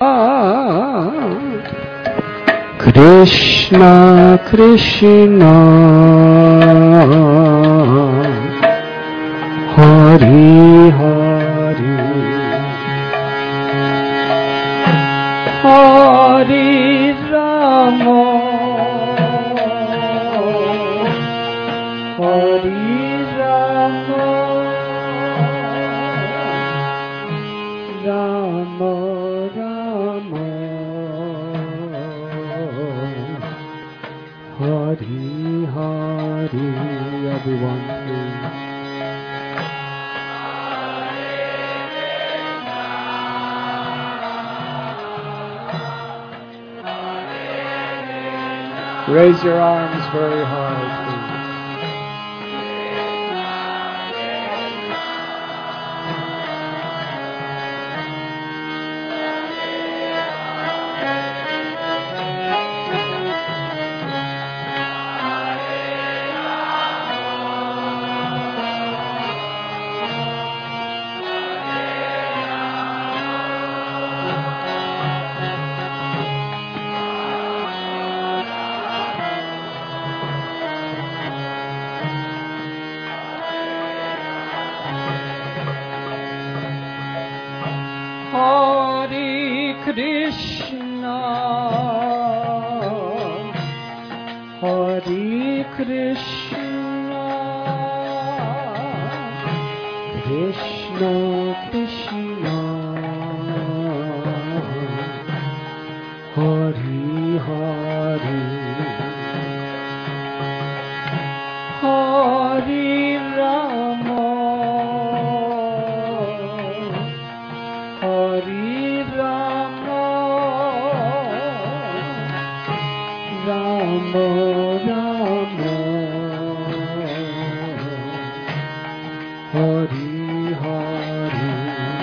Krishna Krishna Hari Hari Hari Rama Hari Rama Rama Rama Hari Hari. Everyone please. Raise your arms very high, please. Hare Krishna, Hare Krishna, Krishna Krishna, Hare Hare, Hare Rama, Hare Rama, Rama Rama, Hare Hare.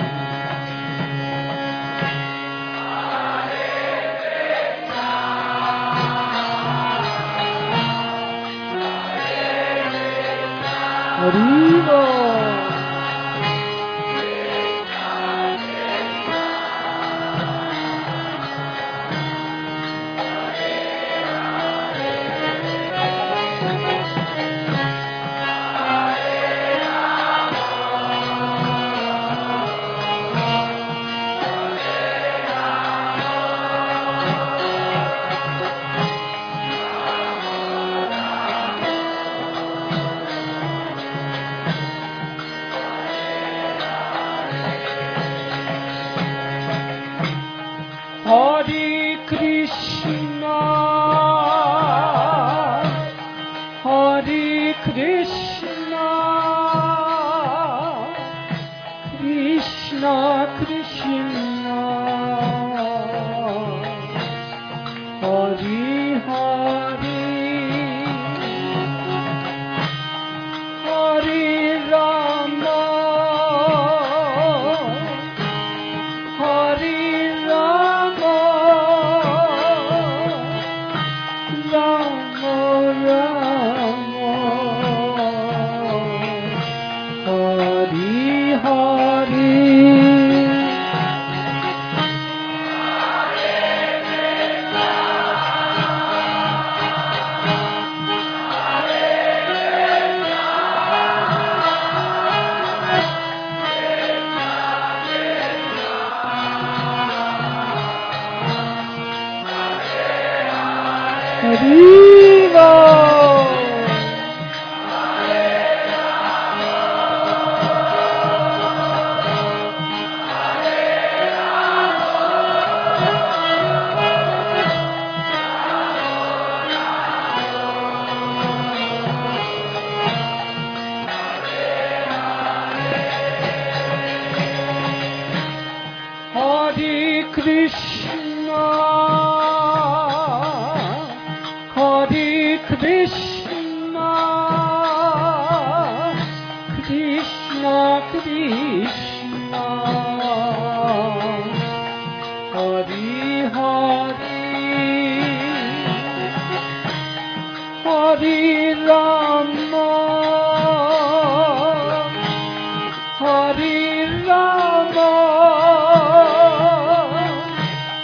Hare Hare Krishna, Hare Krishna, Krishna Krishna, Hare Hare, Hare Rama, Hare Rama, Rama Rama, Hare Hare. Hare Krishna, Hare Krishna, Krishna Krishna, Hare Hare, Hare Rama, Hare Rama,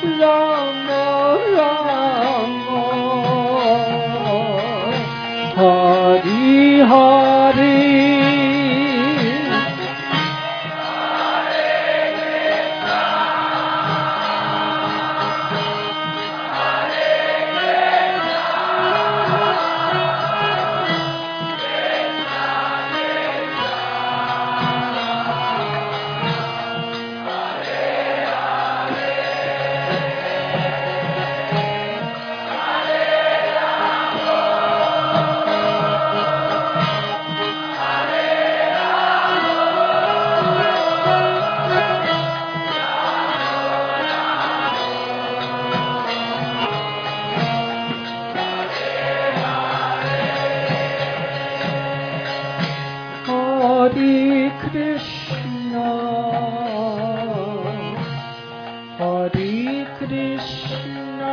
Krishna,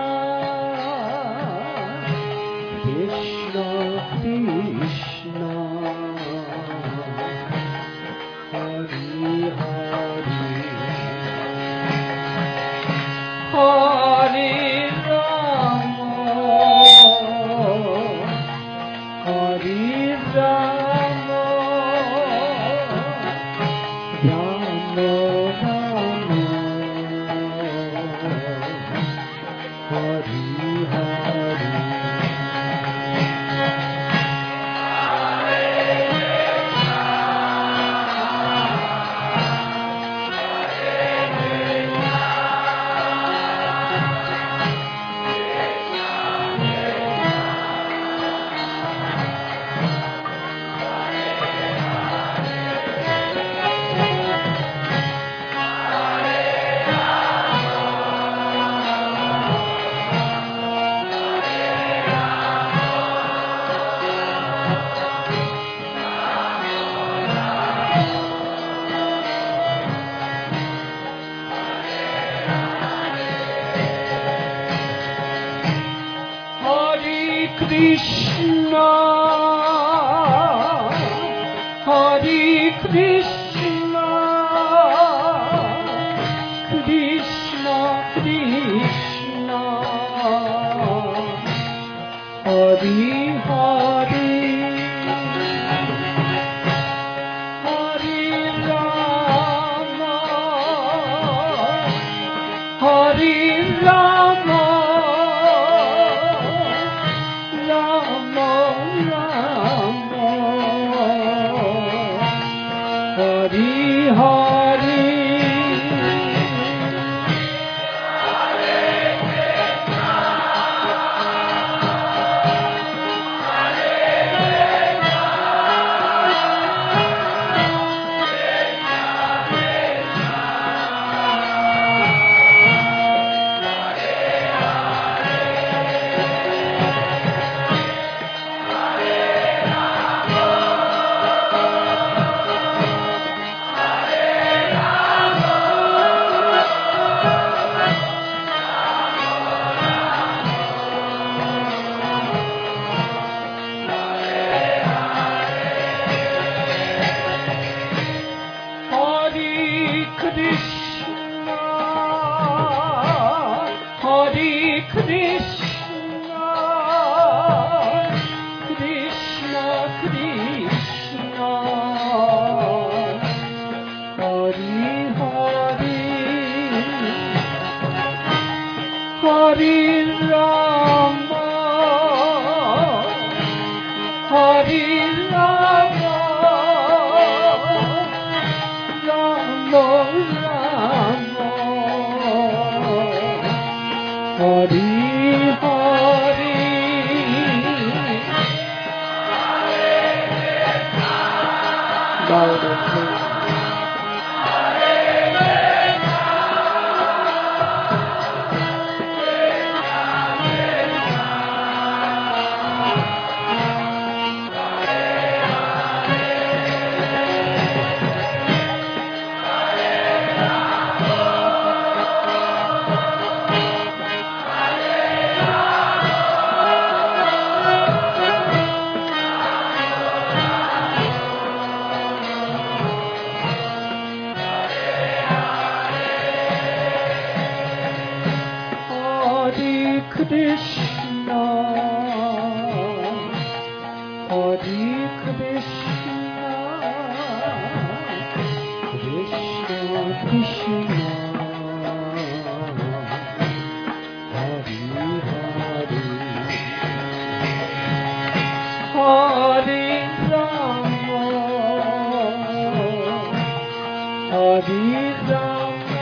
Krishna Krishna, Hari Hari, Hari Rama, Hari Rama, Rama Rama, Hari Hari. Krishna, Hare Krishna, Krishna Krishna, Hare Hare, Hare Rama, Hare Rama, Rama Rama, Hari Hari. Krishna, Hare Krishna, Krishna Krishna, Hare Hare, Hare Rama, Hare Rama, Rama Rama, Hari Hari. Loud and clear. Krishna, Hare Krishna, Krishna Krishna, Hare Hare, Hare Rama, Hare Rama,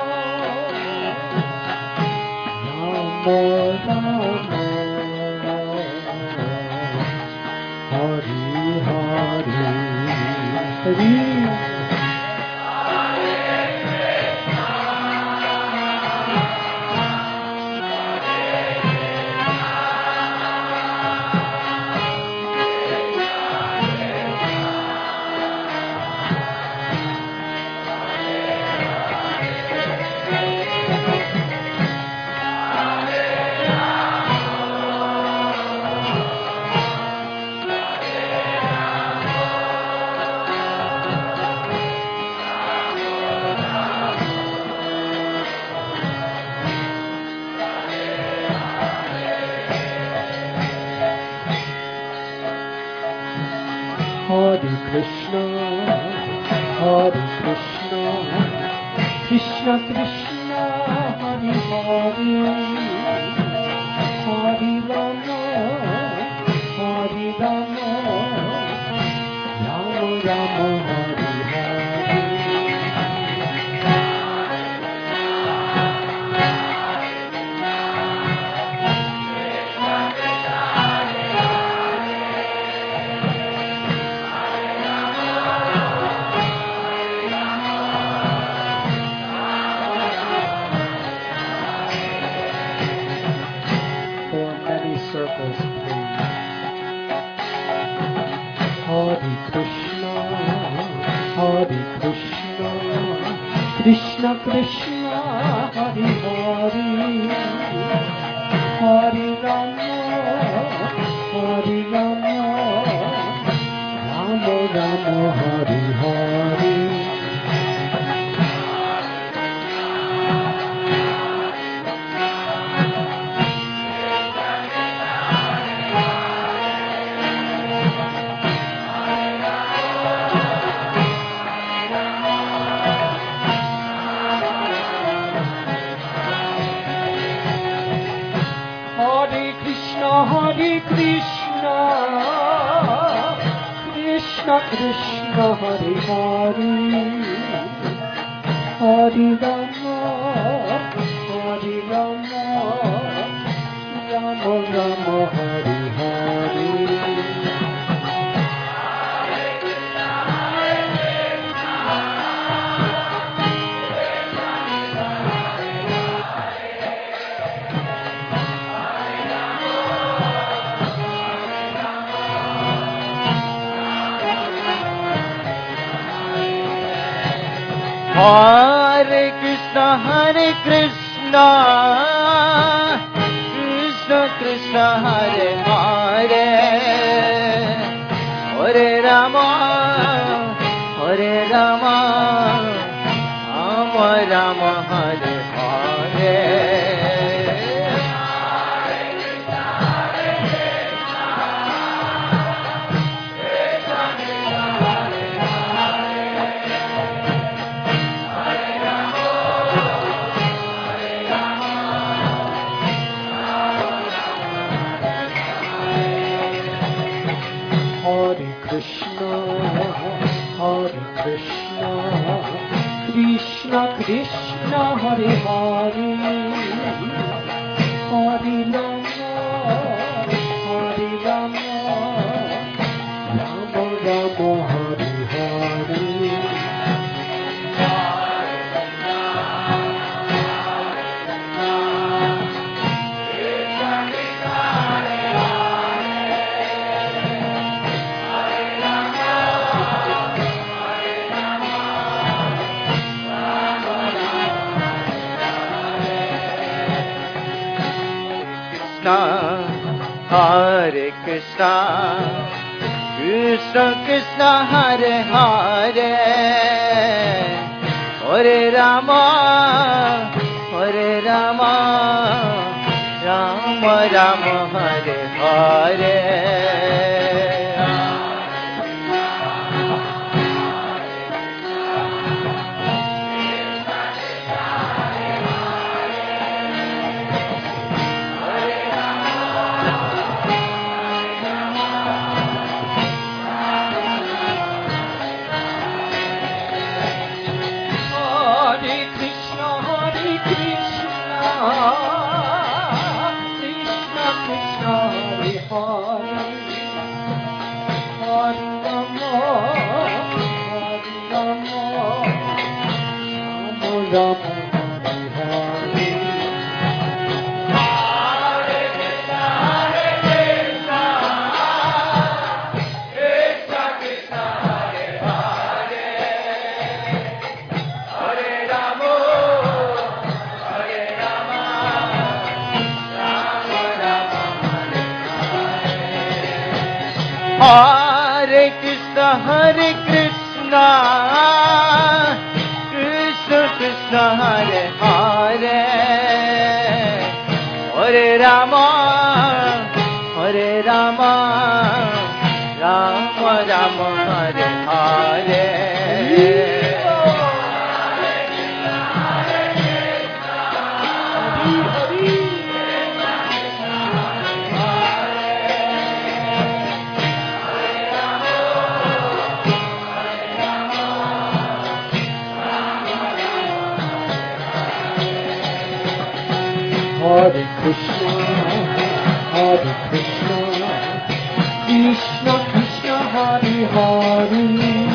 Rama Rama, Hari Hari, Hari. Krishna, Hare Krishna, Krishna Krishna, Hare Hare, Hare Rama, Hare Rama, Rama Rama, Hare Hare. Circles, please. Hare Krishna, Hare Krishna, Krishna Krishna, Hare Hare, Hare Rama, Hare Rama, Rama Rama, Hare Hare. Hare Krishna, Krishna Krishna, Hare Hare, Hare Rama, Hare Rama, Rama Rama, Hare Hare. Hare Krishna, Hare Krishna, Krishna Krishna, Hare Hare, Hare Rama, Hare Rama, Rama Rama, Hare Hare. Hare Krishna, Hare Krishna, Krishna Krishna, Hare Hare, Hare Rama, Hare Rama, Rama Rama, Hare Hare. Hare Krishna, Krishna Krishna, Hare Hare, Hare Rama, Hare Rama, Rama Rama, Hare Hare. Hare Krishna, Hare Krishna, Krishna Krishna, Hare Hare, Hare Rama, Hare Rama, Rama Rama, Hare Hare. Hare Krishna, Hare Krishna, Krishna Krishna, Hare Hare,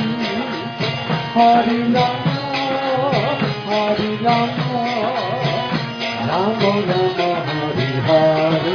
Hare Rama, Hare Rama, Rama Rama, Hare Hare.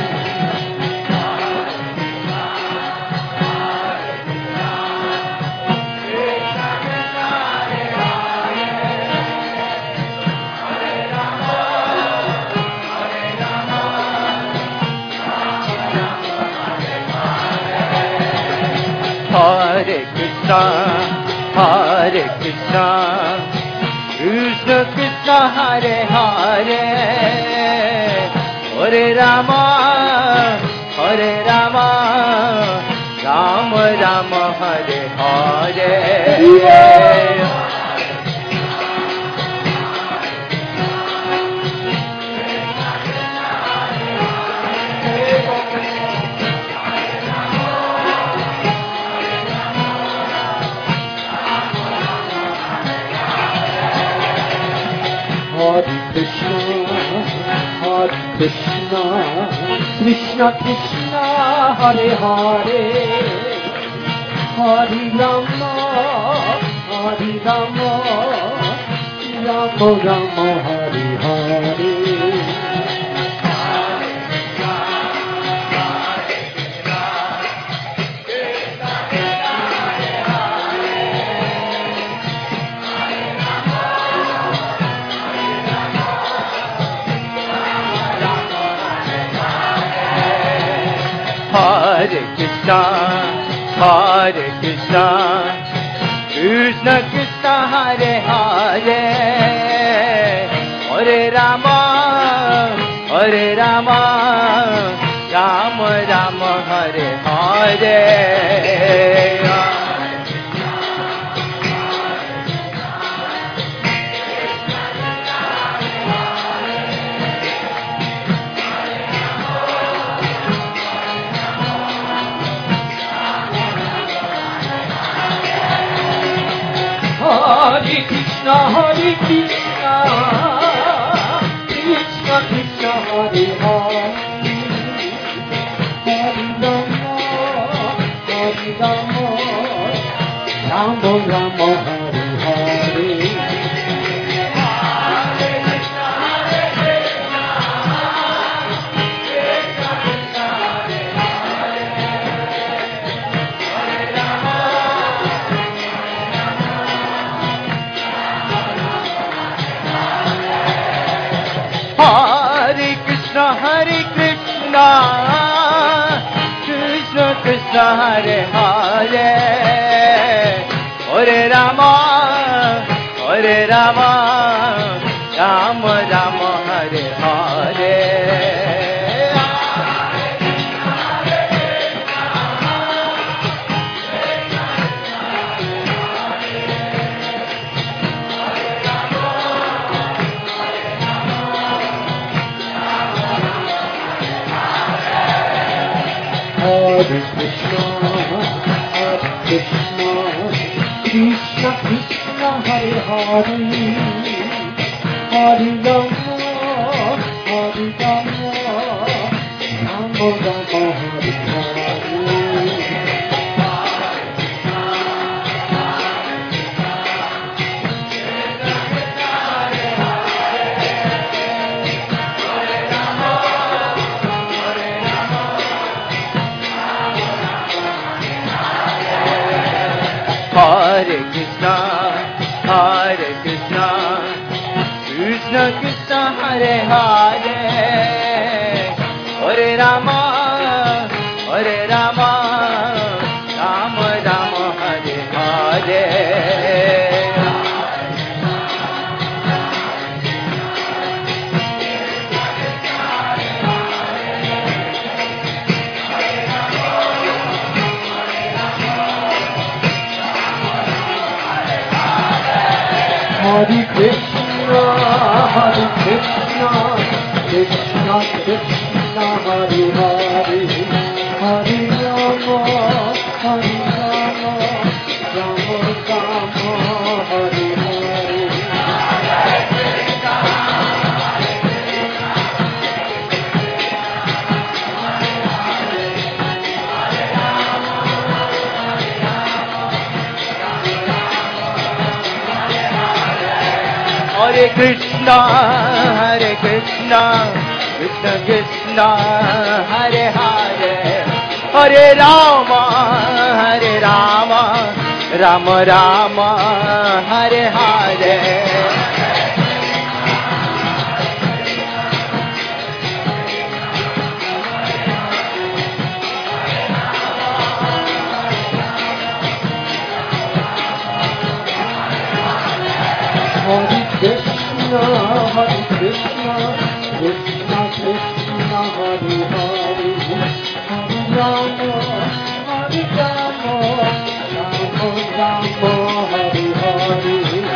Hare Krishna, Hare Krishna, Krishna Krishna, Hare Hare, Hare Rama, Hare Rama, Rama Rama, Hare Hare. Hare Krishna, Hare Krishna, Krishna Krishna, Hare Hare, Hare Rama, Hare Rama, Rama Rama, Hare Hare. Hare Krishna, Hare Krishna, Krishna Krishna, Hare Hare, Hare Rama, Hare Rama, Rama Rama, Hare Hare. Hare Krishna, Hare Krishna, Krishna Krishna, Hare Hare, Hare Rama, Hare Rama, Rama Rama, Hare Hare. Hare Krishna, Hare Krishna, Krishna Krishna, Hare Hare, Hare Rama, Hare Rama, Rama Rama, Hare Hare. Hare Krishna, Hare Krishna, Krishna Krishna, Hare Hare, Hare Rama, Hare Rama, Rama Rama, Hare Hare. Hare Krishna, Hare Krishna, Krishna Krishna, Hare Hare, Hare Rama, Hare Rama, Rama Rama, Hare Hare. Hare Krishna, Hare Krishna, Krishna Krishna Hare Hare Hare Rama Hare Rama Rama Rama Hare Hare Hare Krishna Krishna Krishna Hare Hare Hare Rama Rama Rama Hare Hare Hare Krishna Krishna Krishna Hare Hare Hare Rama Rama Rama Hare Hare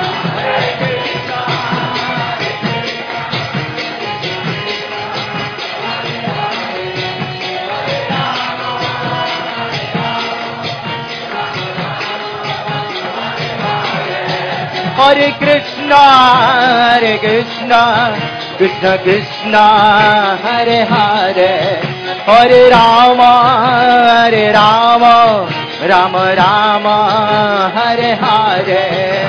Hare Krishna Krishna Krishna Hare Hare Hare Rama Rama Rama Hare Hare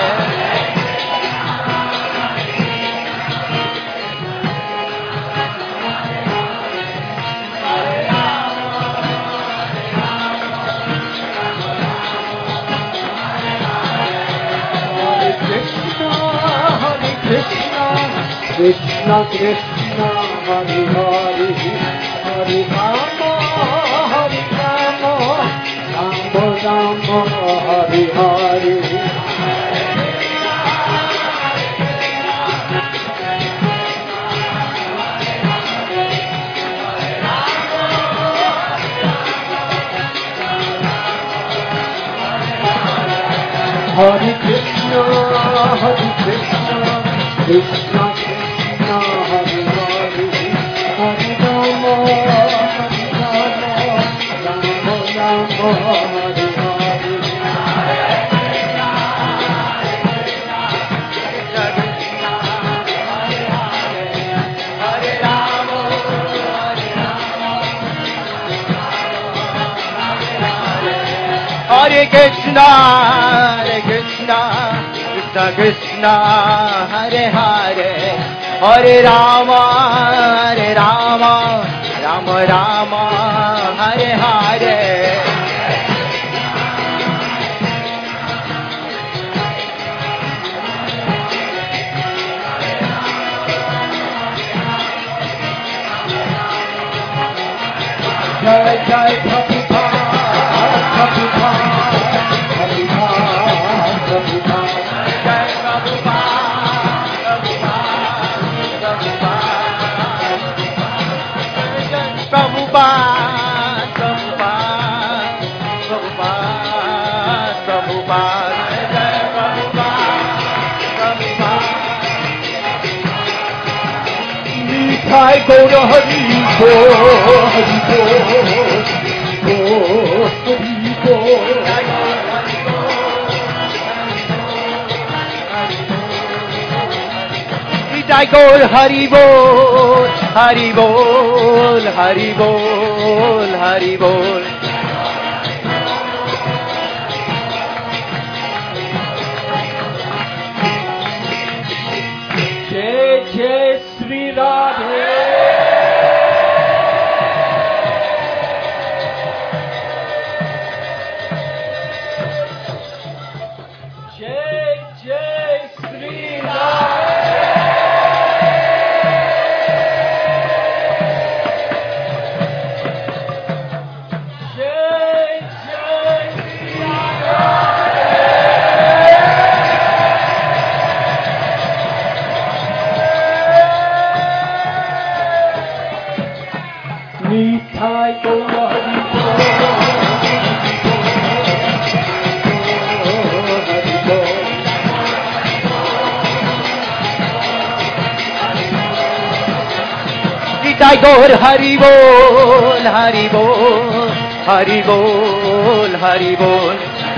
Krishna Krishna Hare Hare Hare Rama Rama Rama Hare Hare Hare Krishna Krishna Krishna Hare Hare Hare Rama Rama Rama Hare Hare Hare Krishna Krishna Krishna Hare Hare Hare Rama Rama Rama Hare Hare Jai Jai Prabhupada Prabhupada Jai Prabhupada Nitai Gaura Hari Bol Hari Bol Nitai Gaur Hari Bol Hari Bol Hari Bol Hari Bol Jai Jai Sri Radhe Nitai Gaura Hari Bol Hari Bol Nitai गौर हरि बोल हरि बोल हरि बोल हरि बोल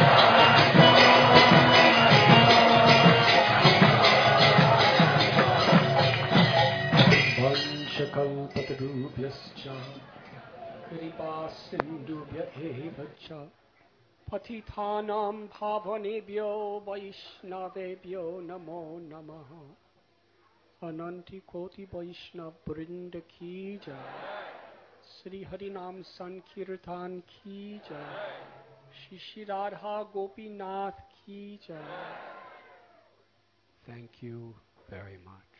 वंशकल्पतरुभ्यश्च कृपासिन्धुभ्य एव च पतितानां पावनेभ्यो वैष्णवेभ्यो नमो नमः। अनंति कोटि वैष्णव वृंद की जय। श्री हरि नाम संकीर्तन की जय। श्री श्री राधा गोपीनाथ की जय। Thank you very much.